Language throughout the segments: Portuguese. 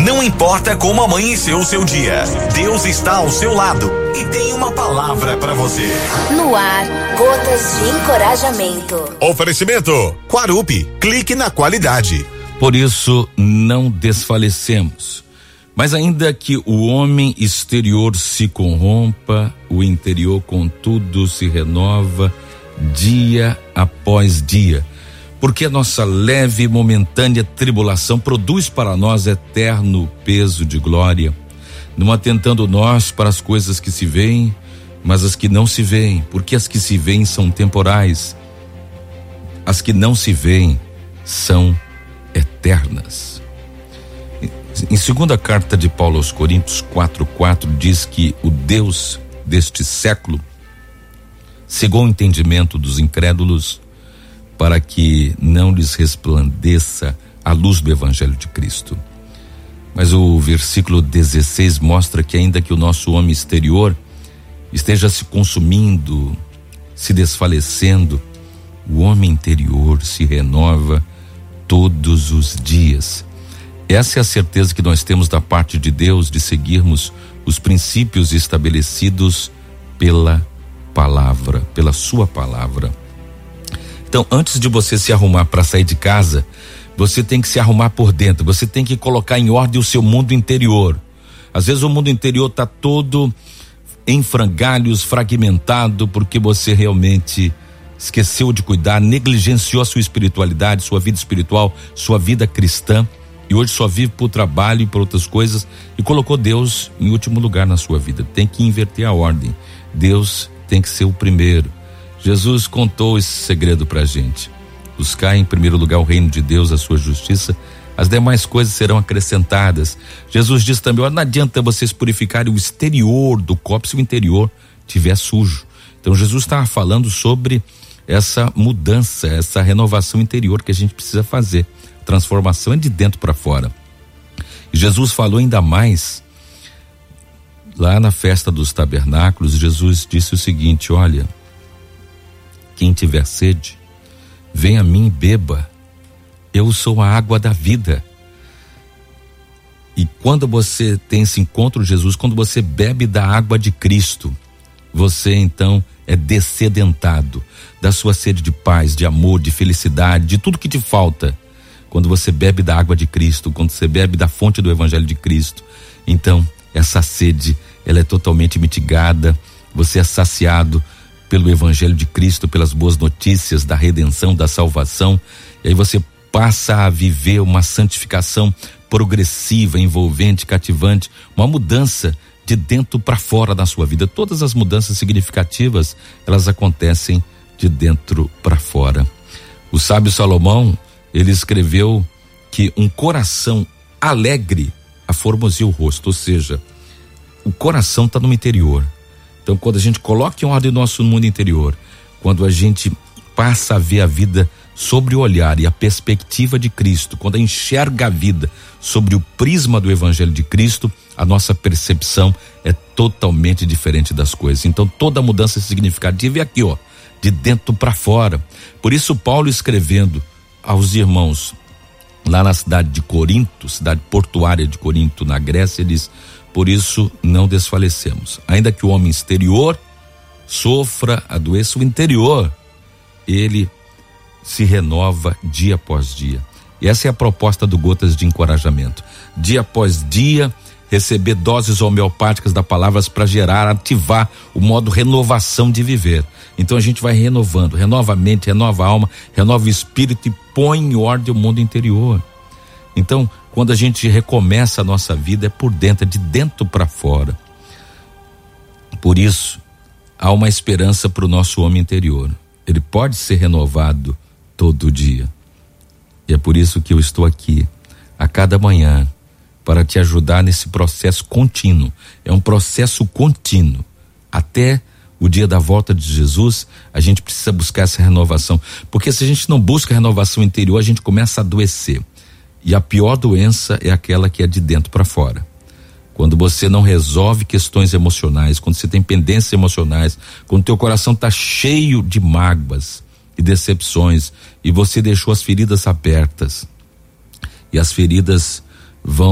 Não importa como amanheceu o seu dia, Deus está ao seu lado e tem uma palavra para você. No ar, Gotas de Encorajamento. Oferecimento Quarupi, clique na qualidade. Por isso não desfalecemos. Mas ainda que o homem exterior se corrompa, o interior contudo se renova dia após dia. Porque a nossa leve e momentânea tribulação produz para nós eterno peso de glória, não atentando nós para as coisas que se veem, mas as que não se veem, porque as que se veem são temporais, as que não se veem são eternas. Em segunda carta de Paulo aos Coríntios 4:4 diz que o Deus deste século cegou o entendimento dos incrédulos para que não lhes resplandeça a luz do Evangelho de Cristo. Mas o versículo 16 mostra que ainda que o nosso homem exterior esteja se consumindo, se desfalecendo, o homem interior se renova todos os dias. Essa é a certeza que nós temos da parte de Deus de seguirmos os princípios estabelecidos pela palavra, pela sua palavra. Então, antes de você se arrumar para sair de casa, você tem que se arrumar por dentro, você tem que colocar em ordem o seu mundo interior. Às vezes o mundo interior está todo em frangalhos, fragmentado, porque você realmente esqueceu de cuidar, negligenciou a sua espiritualidade, sua vida espiritual, sua vida cristã, e hoje só vive por trabalho e por outras coisas e colocou Deus em último lugar na sua vida. Tem que inverter a ordem. Deus tem que ser o primeiro. Jesus contou esse segredo pra gente. Buscar em primeiro lugar o reino de Deus, a sua justiça, as demais coisas serão acrescentadas. Jesus disse também, não adianta vocês purificarem o exterior do copo se o interior estiver sujo. Então Jesus estava falando sobre essa mudança, essa renovação interior que a gente precisa fazer. Transformação é de dentro para fora. E Jesus falou ainda mais lá na festa dos tabernáculos. Jesus disse o seguinte: olha, quem tiver sede, venha a mim e beba, eu sou a água da vida. E quando você tem esse encontro com Jesus, quando você bebe da água de Cristo, você então é dessedentado da sua sede de paz, de amor, de felicidade, de tudo que te falta. Quando você bebe da água de Cristo, quando você bebe da fonte do Evangelho de Cristo, então essa sede, ela é totalmente mitigada, você é saciado pelo Evangelho de Cristo, pelas boas notícias da redenção, da salvação, e aí você passa a viver uma santificação progressiva, envolvente, cativante, uma mudança de dentro para fora da sua vida. Todas as mudanças significativas, elas acontecem de dentro para fora. O sábio Salomão, ele escreveu que um coração alegre aformoseia o rosto, ou seja, o coração está no interior. Então, quando a gente coloca em ordem o nosso mundo interior, quando a gente passa a ver a vida sobre o olhar e a perspectiva de Cristo, quando enxerga a vida sobre o prisma do Evangelho de Cristo, a nossa percepção é totalmente diferente das coisas. Então, toda mudança significativa é aqui, ó, de dentro para fora. Por isso, Paulo, escrevendo aos irmãos lá na cidade de Corinto, cidade portuária de Corinto, na Grécia, ele diz: por isso não desfalecemos, ainda que o homem exterior sofra a doença, o interior ele se renova dia após dia. E essa é a proposta do Gotas de Encorajamento, dia após dia receber doses homeopáticas da palavra para gerar, ativar o modo renovação de viver. Então a gente vai renovando, renova a mente, renova a alma, renova o espírito e põe em ordem o mundo interior. Então, quando a gente recomeça a nossa vida, é por dentro, é de dentro para fora. Por isso, há uma esperança para o nosso homem interior. Ele pode ser renovado todo dia. E é por isso que eu estou aqui, a cada manhã, para te ajudar nesse processo contínuo. É um processo contínuo. Até o dia da volta de Jesus, a gente precisa buscar essa renovação. Porque se a gente não busca a renovação interior, a gente começa a adoecer. E a pior doença é aquela que é de dentro para fora. Quando você não resolve questões emocionais, quando você tem pendências emocionais, quando teu coração está cheio de mágoas e decepções, e você deixou as feridas abertas, e as feridas vão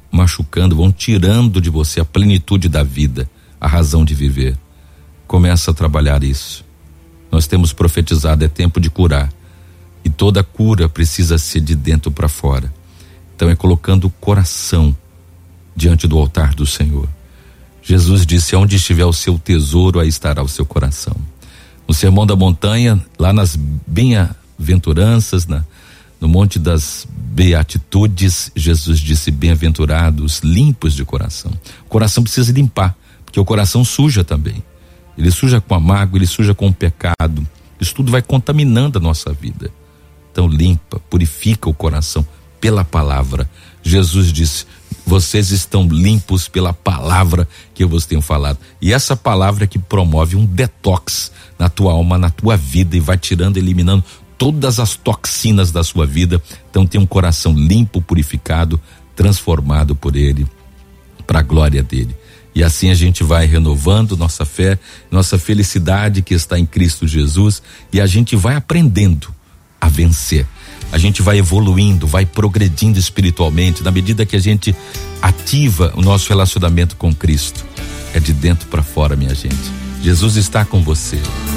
machucando, vão tirando de você a plenitude da vida, a razão de viver. Começa a trabalhar isso. Nós temos profetizado, é tempo de curar. E toda cura precisa ser de dentro para fora. Então é colocando o coração diante do altar do Senhor. Jesus disse: onde estiver o seu tesouro, aí estará o seu coração. No Sermão da Montanha, lá nas bem-aventuranças, no Monte das Beatitudes, Jesus disse: bem-aventurados, limpos de coração. O coração precisa limpar, porque o coração suja também. Ele suja com a mágoa, ele suja com o pecado. Isso tudo vai contaminando a nossa vida. Então limpa, purifica o coração pela palavra. Jesus disse: vocês estão limpos pela palavra que eu vos tenho falado. E essa palavra é que promove um detox na tua alma, na tua vida, e vai tirando, eliminando todas as toxinas da sua vida. Então tem um coração limpo, purificado, transformado por ele, para a glória dele. E assim a gente vai renovando nossa fé, nossa felicidade que está em Cristo Jesus, e a gente vai aprendendo a vencer. A gente vai evoluindo, vai progredindo espiritualmente na medida que a gente ativa o nosso relacionamento com Cristo. É de dentro para fora, minha gente. Jesus está com você.